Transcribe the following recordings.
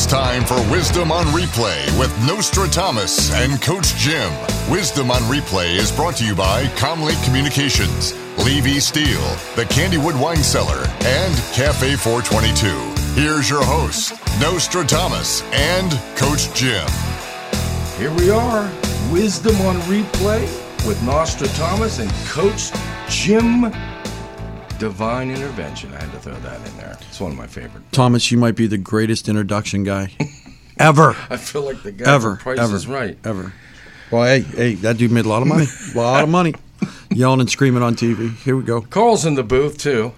time for Wisdom on Replay with Nostradamus and Coach Jim. Wisdom on Replay is brought to you by Comlink Communications, Levy Steel, the Candywood Wine Cellar, and Cafe 422. Here's your host, Nostradamus and Coach Jim. Here we are, Wisdom on Replay with Nostradamus and Coach Jim. Divine Intervention. I had to throw that in there. It's one of my favorite. Thomas, you might be the greatest introduction guy ever. I feel like the guy from Price is Right. Ever. Well, hey, that dude made a lot of money. A lot of money. Yelling and screaming on TV. Here we go. Carl's in the booth, too.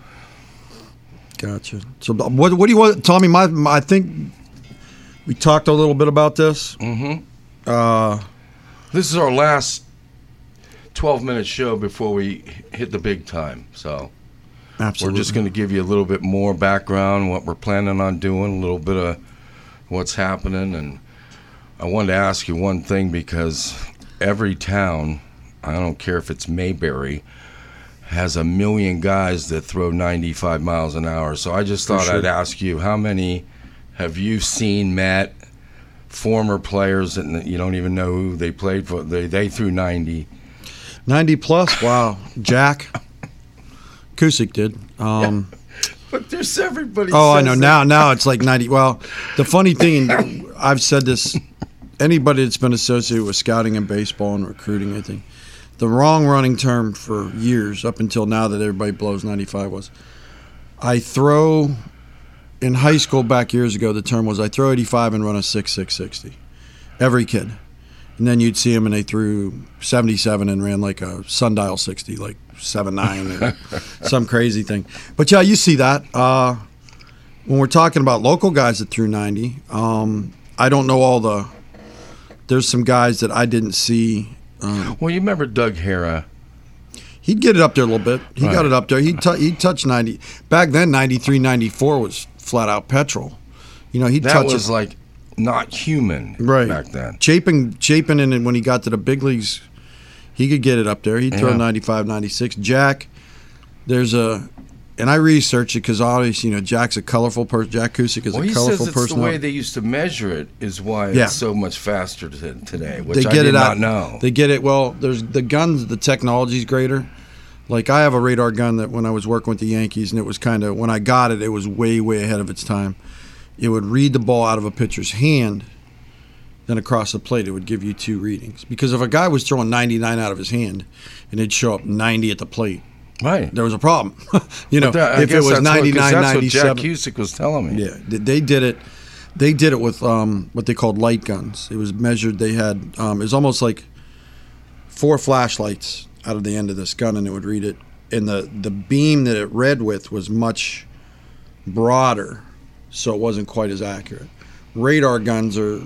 Gotcha. So what do you want, Tommy? I think we talked a little bit about this. Mm-hmm. This is our last 12-minute show before we hit the big time, so... Absolutely. We're just going to give you a little bit more background, what we're planning on doing, a little bit of what's happening. And I wanted to ask you one thing, because every town, I don't care if it's Mayberry, has a million guys that throw 95 miles an hour. So I just thought I'd ask you, how many have you seen, met, former players that you don't even know who they played for? They threw 90. 90 plus? Wow. Jack. Kusick did. But there's everybody. Oh, I know. Now it's like 90. Well, the funny thing, and I've said this, anybody that's been associated with scouting and baseball and recruiting, I think, the wrong running term for years, up until now that everybody blows 95, was I throw, in high school back years ago, the term was I throw 85 and run a 6.60. Every kid. And then you'd see them and they threw 77 and ran like a sundial 60, like 7.9 or some crazy thing. But yeah, you see that. When we're talking about local guys that threw 90, I don't know there's some guys that I didn't see. Well, you remember Doug Hara? He'd get it up there a little bit. He got it up there. He'd touch 90. Back then, 93, 94 was flat out petrol. You know, he'd touch it. That was like not human back then. Chapin, and when he got to the big leagues, he could get it up there. He'd throw 95, 96. Jack, and I researched it because obviously, Jack's a colorful person. Jack Kusick is a colorful person. He says the way they used to measure it is why it's so much faster today, which I did not know. They get it. Well, there's the guns, the technology's greater. Like, I have a radar gun that when I was working with the Yankees, and it was kind of, when I got it, it was way, way ahead of its time. It would read the ball out of a pitcher's hand, then across the plate it would give you two readings. Because if a guy was throwing 99 out of his hand and it'd show up 90 at the plate, there was a problem. If it was 99, that's 97. What Jack Kusick was telling me. Yeah, they did it. They did it with what they called light guns. It was measured. They had it was almost like 4 flashlights out of the end of this gun, and it would read it. And the beam that it read with was much broader, so it wasn't quite as accurate. Radar guns are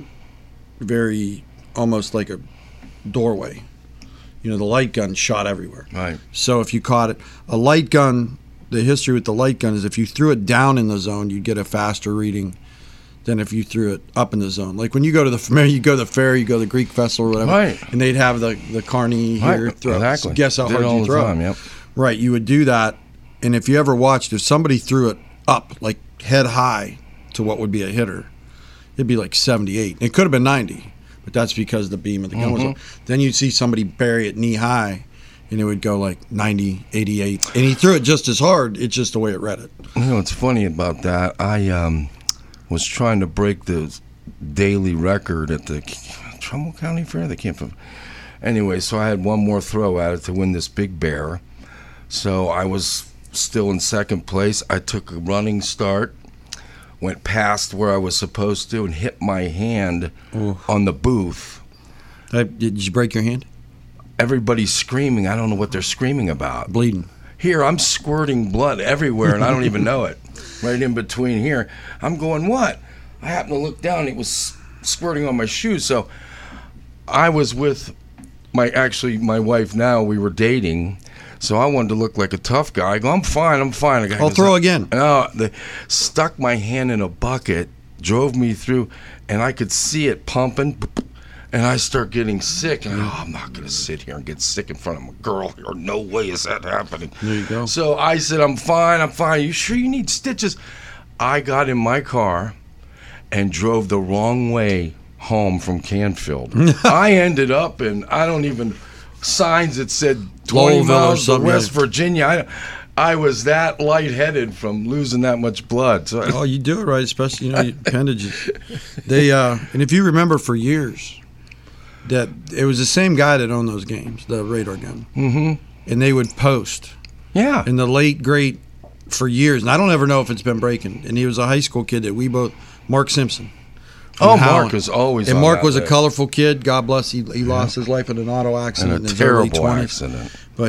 very, almost like a doorway. The light gun shot everywhere. Right. So if you caught it, a light gun, the history with the light gun is if you threw it down in the zone, you'd get a faster reading than if you threw it up in the zone. Like when you go to the fair, you go to the Greek festival or whatever, and they'd have the carny here throw. Exactly. Guess how hard you throw. Yep. Right. You would do that, and if you ever watched, if somebody threw it up, like head high to what would be a hitter, it'd be like 78. It could have been 90, but that's because the beam of the gun was up. Then you'd see somebody bury it knee high, and it would go like 90, 88. And he threw it just as hard. It's just the way it read it. What's funny about that, I was trying to break the daily record at the Trumbull County Fair. Anyway, so I had one more throw at it to win this big bear. So I was still in second place. I took a running start, went past where I was supposed to, and hit my hand on the booth. Did you break your hand? Everybody's screaming. I don't know what they're screaming about. Bleeding. Here, I'm squirting blood everywhere, and I don't even know it. Right in between here. I'm going, what? I happened to look down. It was squirting on my shoes. So I was with my wife now. We were dating. So I wanted to look like a tough guy. I go, I'm fine. I'll throw again. No, they stuck my hand in a bucket, drove me through, and I could see it pumping. And I start getting sick. And I'm not going to sit here and get sick in front of a girl here. No way is that happening. There you go. So I said, I'm fine. You sure you need stitches? I got in my car, and drove the wrong way home from Canfield. I ended up in, I don't even, signs that said 20 Lowellville or miles to something. West Virginia. I was that lightheaded from losing that much blood. So Oh, you do it right, especially appendages. They and if you remember for years, that it was the same guy that owned those games, the radar gun, and they would post yeah. in the late great for years, and I don't ever know if it's been breaking. And he was a high school kid that we both, Mark Simpson. from Oh, Howland. Mark was always And on Mark that was a list. colorful kid. God bless. He lost his life in an auto accident in And a his early terrible 20s. accident. But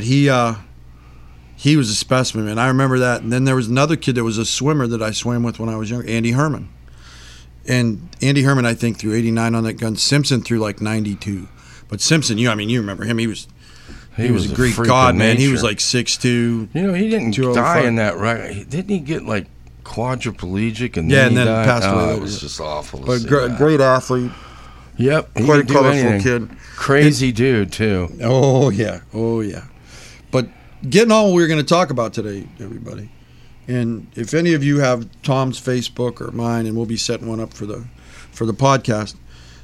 he was a specimen, man. I remember that. And then there was another kid that was a swimmer that I swam with when I was younger, Andy Herman. And Andy Herman, I think, threw 89 on that gun. Simpson threw like 92. But Simpson, you remember him. He was a Greek freak god, of man. He nature. was like 6'2". You know, he didn't 205. die in that right. Didn't he get like quadriplegic and Yeah, then and he then died? passed away Oh, later. it was just awful. To But see great, that. great athlete. Yep, he Quite a could do colorful anything. kid. Crazy dude too. Oh, yeah. Oh, yeah. But getting on what we're going to talk about today, everybody. And if any of you have Tom's Facebook or mine, and we'll be setting one up for the podcast.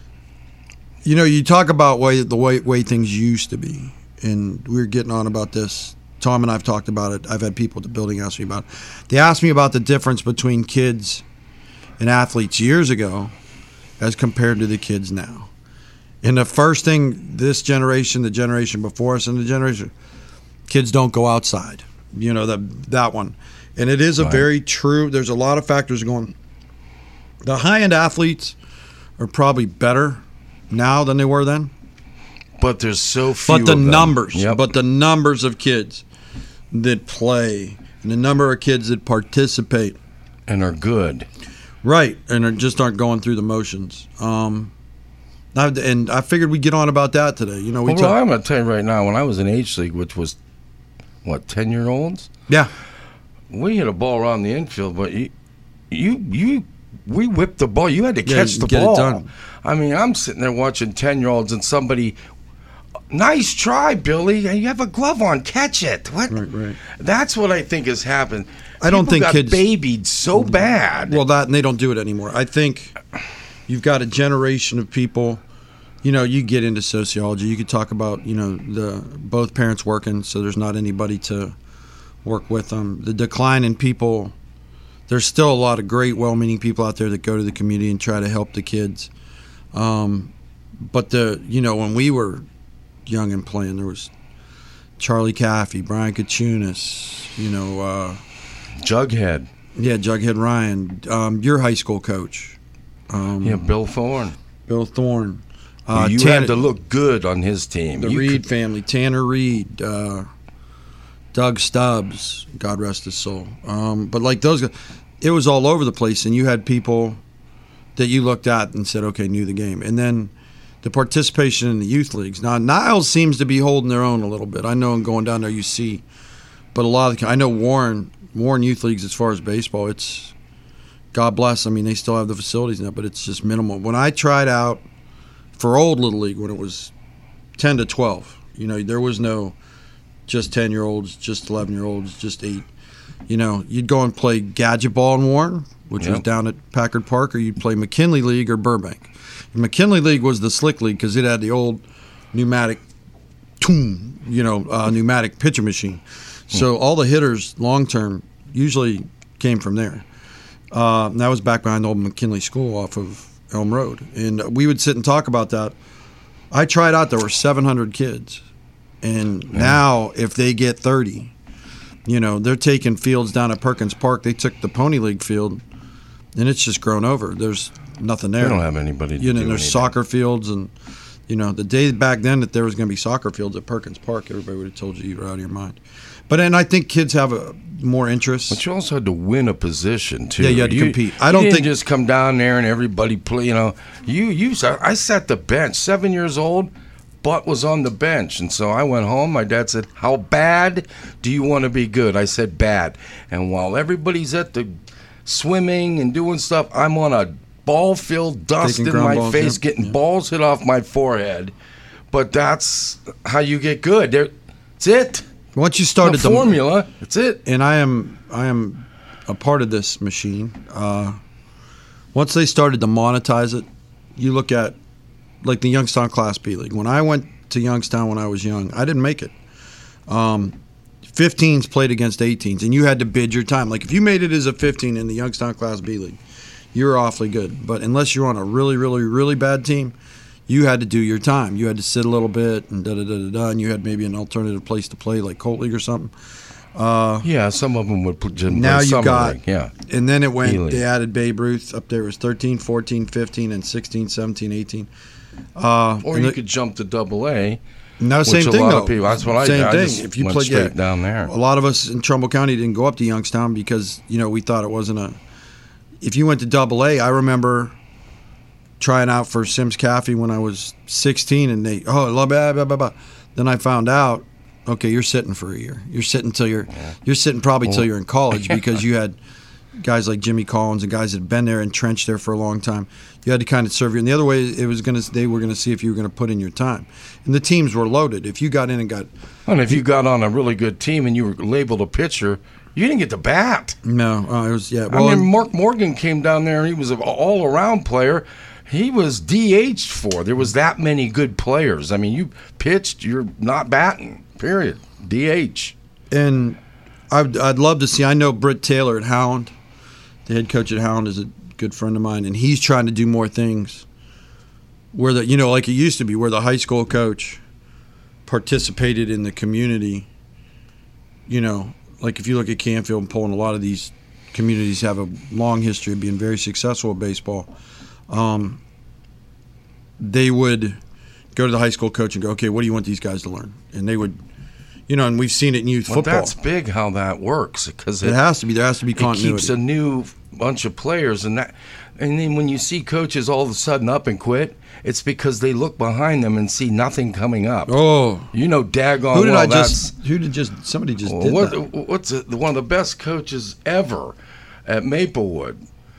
You know, you talk about the way things used to be, and we were getting on about this. Tom and I've talked about it. I've had people at the building ask me about it. They asked me about the difference between kids and athletes years ago as compared to the kids now. And the first thing, this generation, the generation before us, and the generation, kids don't go outside. You know, that one. And it is a very true, there's a lot of factors going. The high-end athletes are probably better now than they were then. But there's so few. But the of them. numbers, Yep. but the numbers of kids that play and the number of kids that participate. and are good. Right, and just aren't going through the motions. And I figured we'd get on about that today. You know, I'm going to tell you right now, when I was in H League, which was, 10-year-olds? Yeah. We hit a ball around the infield, but we whipped the ball. You had to catch the get it ball. done. I mean, I'm sitting there watching 10-year-olds and somebody, nice try, Billy. You have a glove on. Catch it. What? Right. That's what I think has happened. I don't People think got kids babied so bad. Well, and they don't do it anymore. I think you've got a generation of people. You know, you get into sociology. You could talk about, both parents working, so there's not anybody to work with them. The decline in people. There's still a lot of great, well-meaning people out there that go to the community and try to help the kids. But when we were young and playing, there was Charlie Caffey, Brian Kachunas, Jughead. Yeah, Jughead Ryan, your high school coach. Bill Thorne. Bill Thorne. You had to look good on his team. The Reed family, Tanner Reed, Doug Stubbs, God rest his soul. But like those guys, it was all over the place, and you had people that you looked at and said, okay, knew the game. And then the participation in the youth leagues. Now, Niles seems to be holding their own a little bit. I know, going down there, you see. But a lot of I know Warren youth leagues, as far as baseball, it's, God bless. I mean, they still have the facilities now, but it's just minimal. When I tried out for old Little League, when it was 10 to 12, there was no just 10-year-olds, just 11-year-olds, just 8. You'd go and play gadget ball in Warren, which was down at Packard Park, or you'd play McKinley League or Burbank. And McKinley League was the slick league because it had the old pneumatic pitcher machine. So all the hitters long-term usually came from there. And that was back behind the old McKinley School off of Elm Road. And we would sit and talk about that. I tried out, there were 700 kids. And now if they get 30, they're taking fields down at Perkins Park. They took the Pony League field, and it's just grown over. There's nothing there. They don't have anybody to do there's anything. soccer fields, and the day back then that there was going to be soccer fields at Perkins Park, everybody would have told you were out of your mind. And I think kids have more interest. But you also had to win a position too. Yeah, you had to compete. I You don't didn't think just come down there and everybody play. I sat the bench. 7 years old, butt was on the bench, and so I went home. My dad said, "How bad do you want to be good?" I said, "Bad." And while everybody's at the swimming and doing stuff, I'm on a ball field, dust Taking in ground my balls, face, yeah. getting balls hit off my forehead. But that's how you get good. That's it. once you The started formula. That's it. and I am a part of this machine. once they started to monetize it, you look at like the Youngstown Class B League. When I went to Youngstown when I was young, I didn't make it. 15s played against 18s, and you had to bid your time. Like if you made it as a 15 in the Youngstown Class B League, you were awfully good. But unless you're on a really, really, really bad team, you had to do your time. You had to sit a little bit and da-da-da-da-da, and you had maybe an alternative place to play like Colt League or something. Yeah, some of them would put now you got league. Yeah. And then it went, E-League. they added Babe Ruth up there. It was 13, 14, 15, and 16, 17, 18. Or you could jump to AA. No, same which thing a lot though. of people, that's what I same did. I thing. just If you went played straight down there. A lot of us in Trumbull County didn't go up to Youngstown because we thought it wasn't a. If you went to AA, I remember trying out for Sims Caffey when I was 16, and they blah blah blah blah blah. Then I found out, okay, you're sitting for a year. You're sitting till you're sitting probably till you're in college because you had guys like Jimmy Collins and guys that had been there, entrenched there for a long time. You had to kind of serve you. And the other way, they were going to see if you were going to put in your time. And the teams were loaded. If you got in and got... And if you got on a really good team and you were labeled a pitcher, you didn't get to bat. No, it was, yeah. Well, I mean, Mark Morgan came down there and he was an all-around player. He was DH'd for. There was that many good players. I mean, you pitched, you're not batting, period. DH. And I'd love to see... I know Britt Taylor at Howland. The head coach at Howland is a good friend of mine, and he's trying to do more things where like it used to be, where the high school coach participated in the community. Like if you look at Canfield and Poland, a lot of these communities have a long history of being very successful at baseball. They would go to the high school coach and go, okay, what do you want these guys to learn? And they would, and we've seen it in youth football. That's big how that works, because it has to be. There has to be continuity. It keeps a new bunch of players, and then when you see coaches all of a sudden up and quit, it's because they look behind them and see nothing coming up. Oh, daggone. Somebody just did that. What's one of the best coaches ever at Maplewood?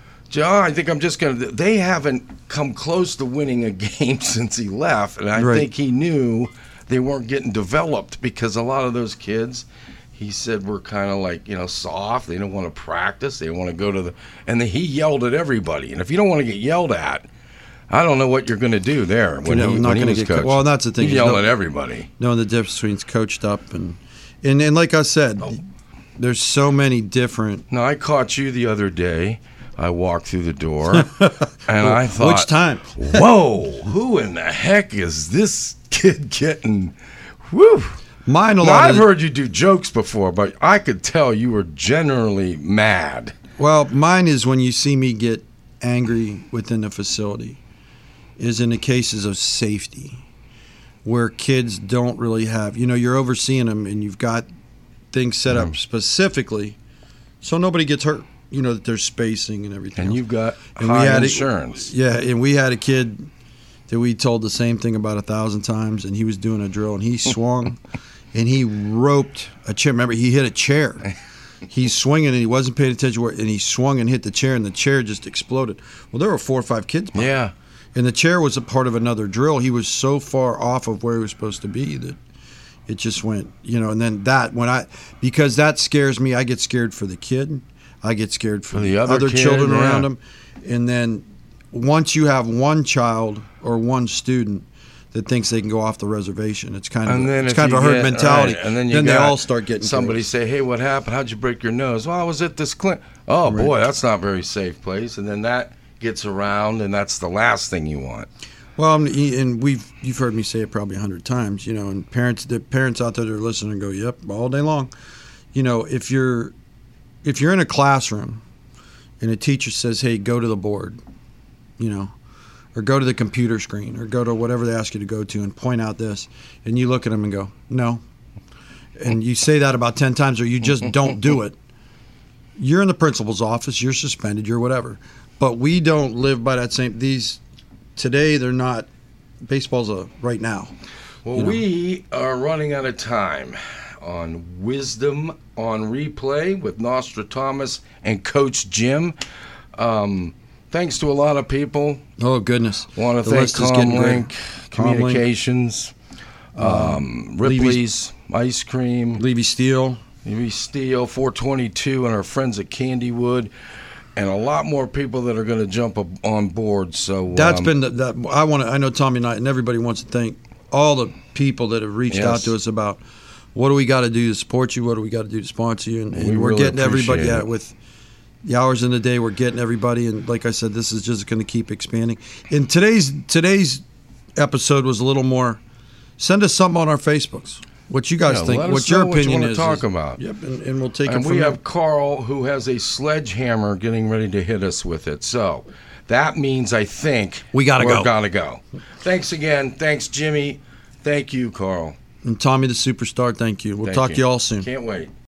I think I'm just going to. They haven't come close to winning a game since he left, and I think he knew they weren't getting developed because a lot of those kids, he said, were kind of like, soft. They don't want to practice. They want to go to he yelled at everybody. And if you don't want to get yelled at, I don't know what you're going to do there when he was coaching. Well, that's the thing. He yelled at everybody. Knowing the difference between coached up and like I said, there's so many different. Now, I caught you the other day. I walked through the door, and I thought, which time? Whoa, who in the heck is this kid getting? Whew. I've heard you do jokes before, but I could tell you were generally mad. Well, mine is when you see me get angry within the facility is in the cases of safety where kids don't really have, you're overseeing them and you've got things set up specifically so nobody gets hurt. That there's spacing and everything. And you've got high insurance. And we had a kid that we told the same thing about 1,000 times, and he was doing a drill, and he swung, and he roped a chair. Remember, he hit a chair. He's swinging, and he wasn't paying attention, and he swung and hit the chair, and the chair just exploded. Well, there were 4 or 5 kids behind. Yeah. And the chair was a part of another drill. He was so far off of where he was supposed to be that it just went, and then because that scares me, I get scared for the kid. I get scared for the other children around him. And then once you have one child or one student that thinks they can go off the reservation, it's kind of a herd mentality. Right, and then they all start getting somebody curious. Say, hey, what happened? How'd you break your nose? Well, I was at this clinic. Oh, boy, that's not a very safe place. And then that gets around, and that's the last thing you want. Well, and you've heard me say it probably 100 times, and the parents out there that are listening go, yep, all day long. If you're in a classroom and a teacher says, hey, go to the board, or go to the computer screen, or go to whatever they ask you to go to and point out this, and you look at them and go, no, and you say that about 10 times or you just don't do it, you're in the principal's office, you're suspended, you're whatever. But we don't live by that same, today they're not, baseball's right now. Well, we are running out of time on Wisdom on Replay with Nostradamus and Coach Jim. Thanks to a lot of people. Oh, goodness. Want to thank Comlink Communications, Ripley's Ice Cream, Levy Steel, 422, and our friends at Candywood. and a lot more people that are going to jump on board. So that's been I know Tommy and I and everybody wants to thank all the people that have reached out to us about what do we got to do to support you, what do we got to do to sponsor you, and we're really getting everybody appreciate it. with the hours in the day. We're getting everybody, and like I said, this is just going to keep expanding. And today's episode was a little more. Send us something on our Facebooks. What you guys think? What your opinion is? Talk about. Yep, and we'll take it and from we there. have Carl, who has a sledgehammer, getting ready to hit us with it. So that means I think we're gotta go. Thanks again. Thanks, Jimmy. Thank you, Carl. And Tommy the Superstar. Thank you. We'll talk to you all soon. Can't wait.